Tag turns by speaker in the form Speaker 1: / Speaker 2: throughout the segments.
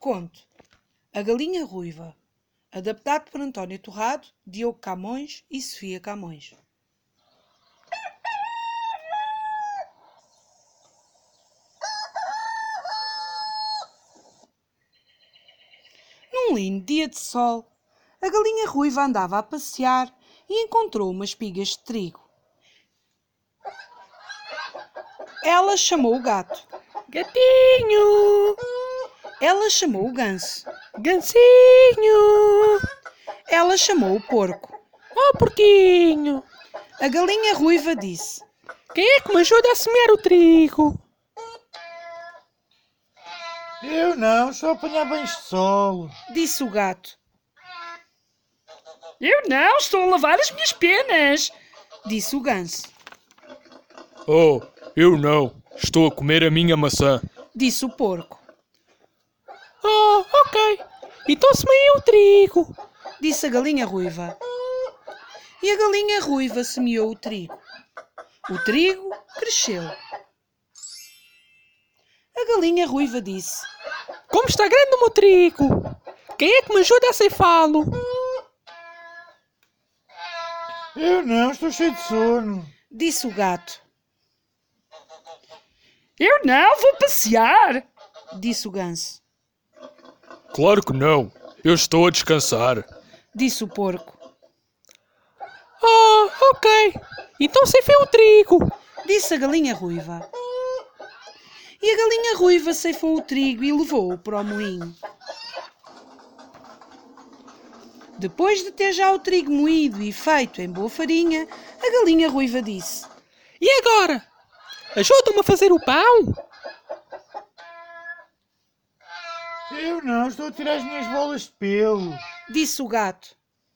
Speaker 1: Conto: A Galinha Ruiva, adaptado por António Torrado, Diogo Camões e Sofia Camões. Num lindo dia de sol, a galinha ruiva andava a passear e encontrou umas espigas de trigo. Ela chamou o gato.
Speaker 2: Gatinho!
Speaker 1: Ela chamou o ganso.
Speaker 2: Gansinho!
Speaker 1: Ela chamou o porco.
Speaker 2: Oh, porquinho!
Speaker 1: A galinha ruiva disse:
Speaker 2: Quem é que me ajuda a semear o trigo?
Speaker 3: Eu não, só apanhar banhos de sol.
Speaker 1: Disse o gato.
Speaker 4: Eu não, estou a lavar as minhas penas.
Speaker 1: Disse o ganso.
Speaker 5: Oh, eu não. Estou a comer a minha maçã.
Speaker 1: Disse o porco.
Speaker 2: Oh, ok. Então semeia o trigo.
Speaker 1: Disse a galinha ruiva. E a galinha ruiva semeou o trigo. O trigo cresceu. A galinha ruiva disse:
Speaker 2: Como está grande o meu trigo? Quem é que me ajuda a ceifá-lo?
Speaker 3: Eu não, estou cheio de sono.
Speaker 1: Disse o gato.
Speaker 4: Eu não, vou passear.
Speaker 1: Disse o ganso.
Speaker 5: Claro que não. Eu estou a descansar.
Speaker 1: Disse o porco.
Speaker 2: Oh, ok. Então ceifei o trigo.
Speaker 1: Disse a galinha ruiva. E a galinha ruiva ceifou o trigo e levou-o para o moinho. Depois de ter já o trigo moído e feito em boa farinha, a galinha ruiva disse:
Speaker 2: E agora? Ajuda-me a fazer o pão?
Speaker 3: Eu não, estou a tirar as minhas bolas de pelo.
Speaker 1: Disse o gato.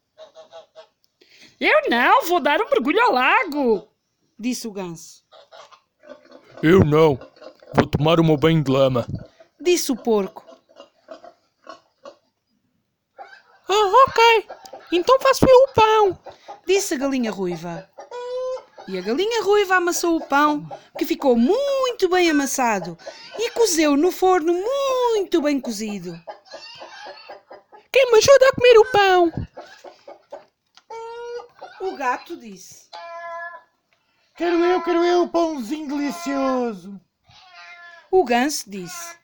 Speaker 4: Eu não, vou dar um mergulho ao lago.
Speaker 1: Disse o ganso.
Speaker 5: Eu não. Vou tomar o meu banho de lama.
Speaker 1: Disse o porco.
Speaker 2: Oh, ok. Então faço eu o pão.
Speaker 1: Disse a galinha ruiva. E a galinha ruiva amassou o pão, que ficou muito bem amassado, e cozeu no forno muito bem cozido.
Speaker 2: Quem me ajuda a comer o pão?
Speaker 1: O gato disse.
Speaker 3: Quero eu, pãozinho delicioso.
Speaker 1: O ganso disse.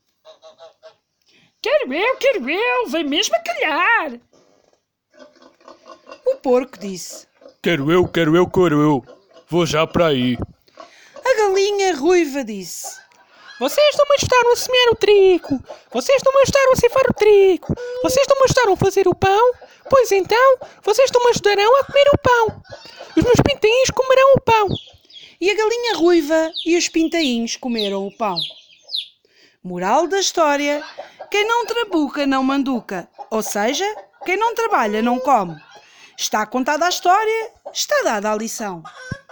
Speaker 4: Quero eu, vem mesmo a calhar.
Speaker 1: O porco disse.
Speaker 5: Quero eu. Vou já para aí.
Speaker 1: A galinha ruiva disse.
Speaker 2: Vocês não me ajudaram a semear o trigo. Vocês não me ajudaram a ceifar o trigo. Vocês não me ajudaram a fazer o pão. Pois então, vocês não me ajudarão a comer o pão. Os meus pintainhos comerão o pão.
Speaker 1: E a galinha ruiva e os pintainhos comeram o pão. Moral da história: quem não trabuca não manduca. Ou seja, quem não trabalha não come. Está contada a história, está dada a lição.